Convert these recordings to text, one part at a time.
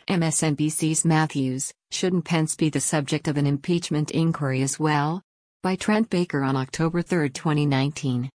MSNBC's Matthews, shouldn't Pence be the subject of an impeachment inquiry as well? By Trent Baker on October 3, 2019.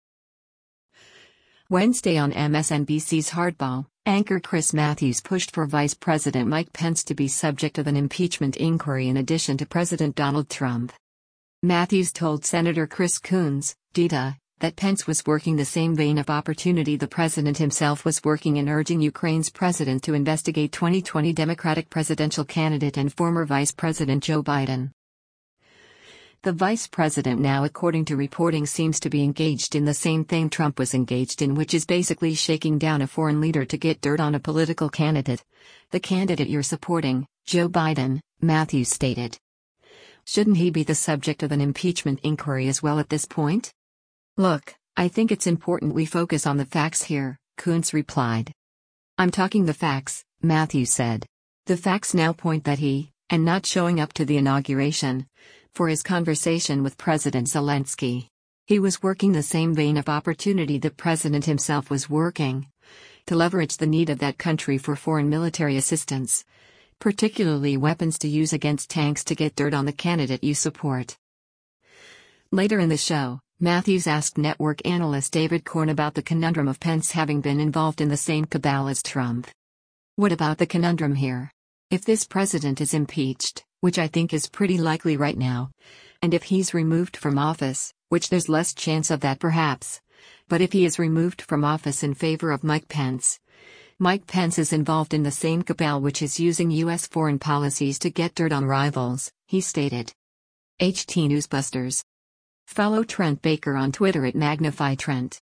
Wednesday on MSNBC's Hardball, anchor Chris Matthews pushed for Vice President Mike Pence to be subject of an impeachment inquiry in addition to President Donald Trump. Matthews told Senator Chris Coons, DTA, that Pence was working the same vein of opportunity the president himself was working in urging Ukraine's president to investigate 2020 Democratic presidential candidate and former Vice President Joe Biden. The vice president now, according to reporting, seems to be engaged in the same thing Trump was engaged in, which is basically shaking down a foreign leader to get dirt on a political candidate. The candidate you're supporting, Joe Biden, Matthews stated. Shouldn't he be the subject of an impeachment inquiry as well at this point? Look, I think it's important we focus on the facts here, Coons replied. I'm talking the facts, Matthews said. The facts now point that he, and not showing up to the inauguration, for his conversation with President Zelensky. He was working the same vein of opportunity the president himself was working, to leverage the need of that country for foreign military assistance, particularly weapons to use against tanks, to get dirt on the candidate you support. Later in the show, Matthews asked network analyst David Corn about the conundrum of Pence having been involved in the same cabal as Trump. What about the conundrum here? If this president is impeached, which I think is pretty likely right now, and if he's removed from office, which there's less chance of that perhaps, but if he is removed from office in favor of Mike Pence is involved in the same cabal which is using U.S. foreign policies to get dirt on rivals, he stated. HT Newsbusters. Follow Trent Baker on Twitter at MagnifyTrent.